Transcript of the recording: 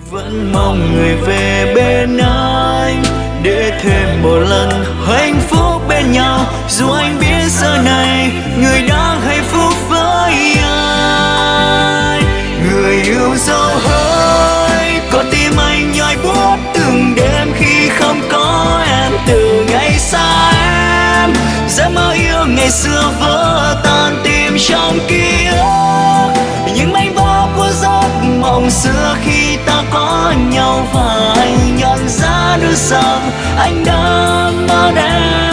Vẫn mong người về bên anh để thêm một lần hạnh phúc bên nhau. Dù anh biết giờ này người đang hạnh phúc với ai. Người yêu dấu hỡi, con tim anh nhói buốt từng đêm khi không có em. Từ ngày xa em, giấc mơ yêu ngày xưa vỡ tan tim trong ký ức. Những mảnh vỡ của giấc mộng xưa khi ta có nhau, và anh nhận ra được rằng anh đã mất em.